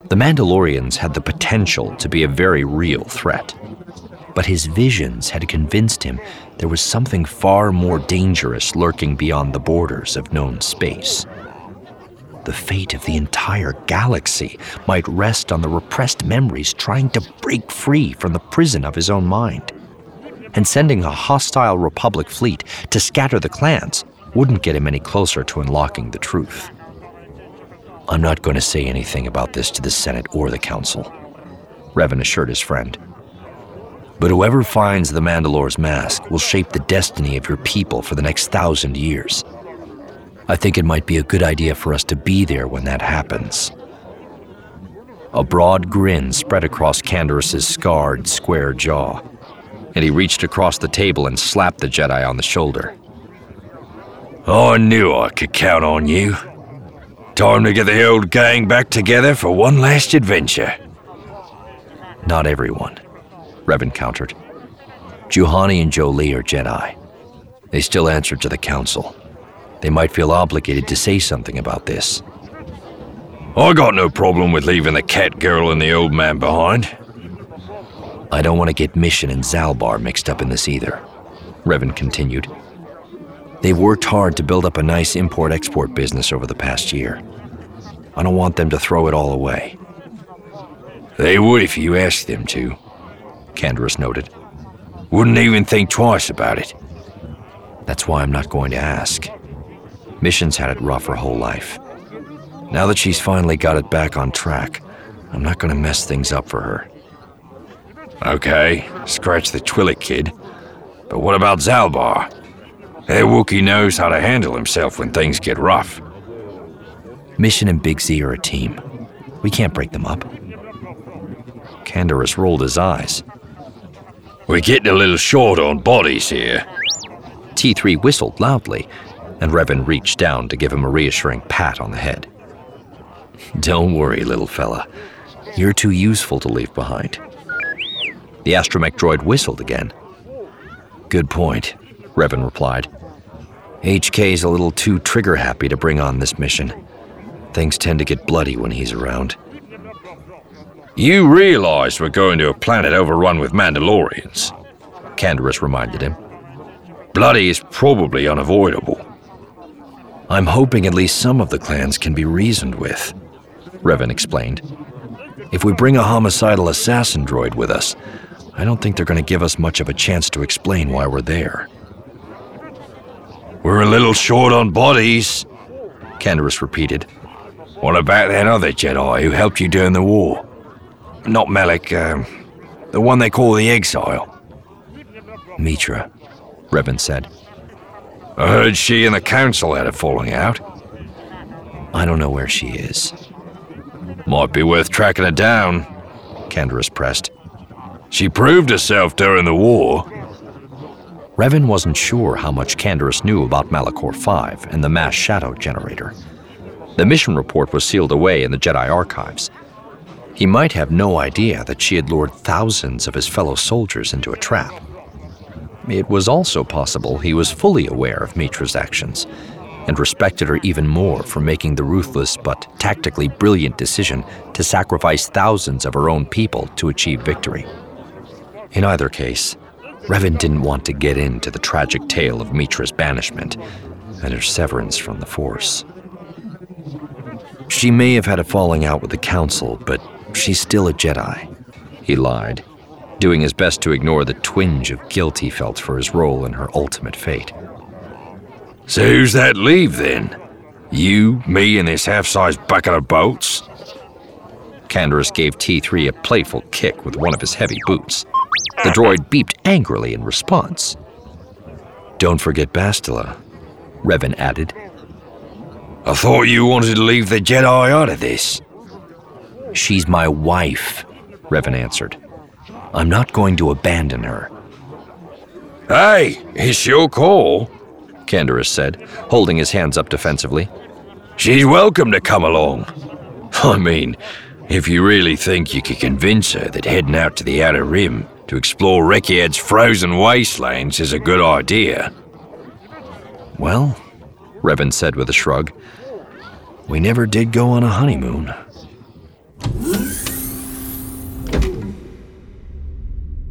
The Mandalorians had the potential to be a very real threat, but his visions had convinced him there was something far more dangerous lurking beyond the borders of known space. The fate of the entire galaxy might rest on the repressed memories trying to break free from the prison of his own mind. And sending a hostile Republic fleet to scatter the clans wouldn't get him any closer to unlocking the truth. I'm not going to say anything about this to the Senate or the Council, Revan assured his friend. But whoever finds the Mandalore's mask will shape the destiny of your people for the next 1,000 years. I think it might be a good idea for us to be there when that happens. A broad grin spread across Canderous' scarred, square jaw, and he reached across the table and slapped the Jedi on the shoulder. I knew I could count on you. Time to get the old gang back together for one last adventure. Not everyone, Revan countered. Juhani and Jolee are Jedi. They still answer to the Council. They might feel obligated to say something about this. I got no problem with leaving the cat girl and the old man behind. I don't want to get Mission and Zalbar mixed up in this either, Revan continued. They've worked hard to build up a nice import-export business over the past year. I don't want them to throw it all away. They would if you asked them to, Canderous noted. Wouldn't even think twice about it. That's why I'm not going to ask. Mission's had it rough her whole life. Now that she's finally got it back on track, I'm not going to mess things up for her. Okay, scratch the Twi'lek kid. But what about Zalbar? That Wookiee knows how to handle himself when things get rough. Mission and Big Z are a team. We can't break them up. Canderous rolled his eyes. We're getting a little short on bodies here. T3 whistled loudly, and Revan reached down to give him a reassuring pat on the head. Don't worry, little fella. You're too useful to leave behind. The astromech droid whistled again. Good point, Revan replied. HK's a little too trigger-happy to bring on this mission. Things tend to get bloody when he's around. You realize we're going to a planet overrun with Mandalorians, Canderous reminded him. Bloody is probably unavoidable. I'm hoping at least some of the clans can be reasoned with, Revan explained. If we bring a homicidal assassin droid with us, I don't think they're going to give us much of a chance to explain why we're there. We're a little short on bodies, Canderous repeated. What about that other Jedi who helped you during the war? Not Malak, the one they call the Exile. Mitra, Revan said. I heard she and the Council had a falling out. I don't know where she is. Might be worth tracking her down, Canderous pressed. She proved herself during the war. Revan wasn't sure how much Canderous knew about Malachor V and the mass shadow generator. The mission report was sealed away in the Jedi archives. He might have no idea that she had lured thousands of his fellow soldiers into a trap. It was also possible he was fully aware of Mitra's actions and respected her even more for making the ruthless but tactically brilliant decision to sacrifice thousands of her own people to achieve victory. In either case, Revan didn't want to get into the tragic tale of Mitra's banishment and her severance from the Force. She may have had a falling out with the Council, but she's still a Jedi, he lied, doing his best to ignore the twinge of guilt he felt for his role in her ultimate fate. So who's that leave then? You, me, and this half-sized bucket of bolts? Canderous gave T3 a playful kick with one of his heavy boots. The droid beeped angrily in response. Don't forget Bastila, Revan added. I thought you wanted to leave the Jedi out of this. She's my wife, Revan answered. I'm not going to abandon her. Hey, it's your call, Canderous said, holding his hands up defensively. She's welcome to come along. I mean, if you really think you could convince her that heading out to the Outer Rim to explore Rekiad's frozen wastelands is a good idea. Well, Revan said with a shrug, we never did go on a honeymoon.